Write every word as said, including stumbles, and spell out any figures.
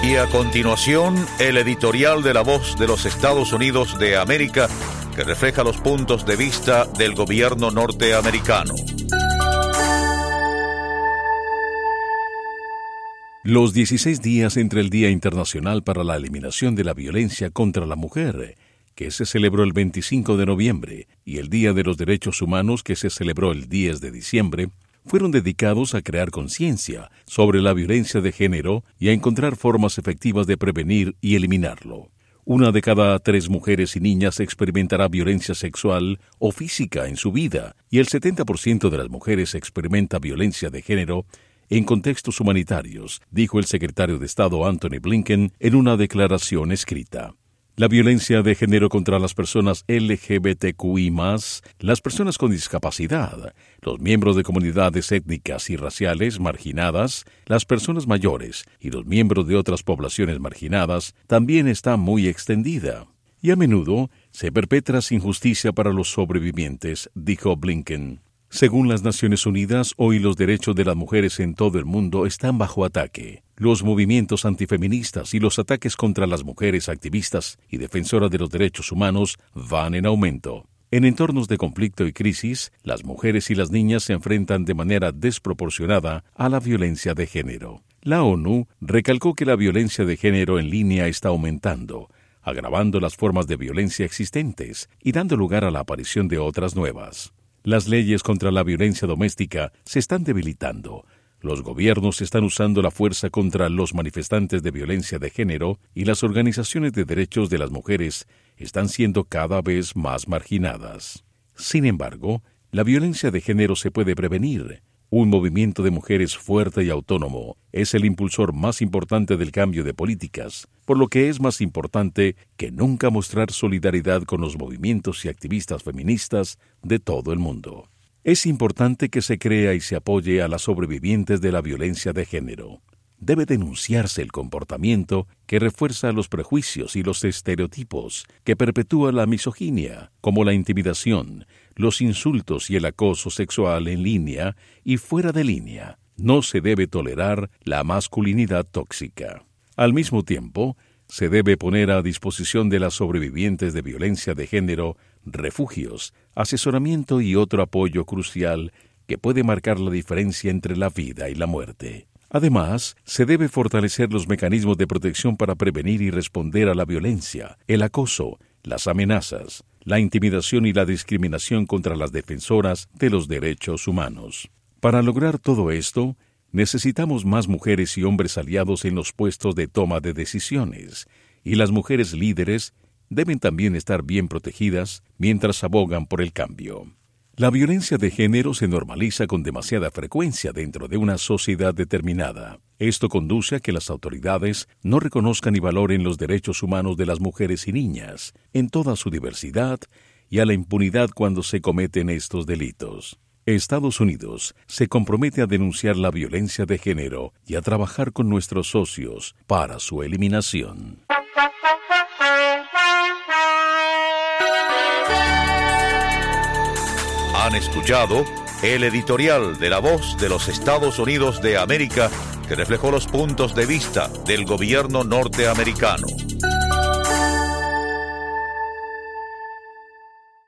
Y a continuación, el editorial de La Voz de los Estados Unidos de América, que refleja los puntos de vista del gobierno norteamericano. Los dieciséis días entre el Día Internacional para la Eliminación de la Violencia contra la Mujer, que se celebró el veinticinco de noviembre, y el Día de los Derechos Humanos, que se celebró el diez de diciembre, fueron dedicados a crear conciencia sobre la violencia de género y a encontrar formas efectivas de prevenir y eliminarlo. Una de cada tres mujeres y niñas experimentará violencia sexual o física en su vida, y el setenta por ciento de las mujeres experimenta violencia de género en contextos humanitarios, dijo el secretario de Estado Antony Blinken en una declaración escrita. La violencia de género contra las personas L G B T Q I más, las personas con discapacidad, los miembros de comunidades étnicas y raciales marginadas, las personas mayores y los miembros de otras poblaciones marginadas también está muy extendida. Y a menudo se perpetra sin justicia para los sobrevivientes, dijo Blinken. Según las Naciones Unidas, hoy los derechos de las mujeres en todo el mundo están bajo ataque. Los movimientos antifeministas y los ataques contra las mujeres activistas y defensoras de los derechos humanos van en aumento. En entornos de conflicto y crisis, las mujeres y las niñas se enfrentan de manera desproporcionada a la violencia de género. La ONU recalcó que la violencia de género en línea está aumentando, agravando las formas de violencia existentes y dando lugar a la aparición de otras nuevas. Las leyes contra la violencia doméstica se están debilitando. Los gobiernos están usando la fuerza contra los manifestantes de violencia de género y las organizaciones de derechos de las mujeres están siendo cada vez más marginadas. Sin embargo, la violencia de género se puede prevenir. Un movimiento de mujeres fuerte y autónomo es el impulsor más importante del cambio de políticas, por lo que es más importante que nunca mostrar solidaridad con los movimientos y activistas feministas de todo el mundo. Es importante que se crea y se apoye a las sobrevivientes de la violencia de género. Debe denunciarse el comportamiento que refuerza los prejuicios y los estereotipos, que perpetúa la misoginia, como la intimidación, los insultos y el acoso sexual en línea y fuera de línea. No se debe tolerar la masculinidad tóxica. Al mismo tiempo, se debe poner a disposición de las sobrevivientes de violencia de género refugios, asesoramiento y otro apoyo crucial que puede marcar la diferencia entre la vida y la muerte. Además, se debe fortalecer los mecanismos de protección para prevenir y responder a la violencia, el acoso, las amenazas, la intimidación y la discriminación contra las defensoras de los derechos humanos. Para lograr todo esto, necesitamos más mujeres y hombres aliados en los puestos de toma de decisiones, y las mujeres líderes deben también estar bien protegidas mientras abogan por el cambio. La violencia de género se normaliza con demasiada frecuencia dentro de una sociedad determinada. Esto conduce a que las autoridades no reconozcan y valoren los derechos humanos de las mujeres y niñas en toda su diversidad y a la impunidad cuando se cometen estos delitos. Estados Unidos se compromete a denunciar la violencia de género y a trabajar con nuestros socios para su eliminación. Han escuchado el editorial de La Voz de los Estados Unidos de América, que reflejó los puntos de vista del gobierno norteamericano.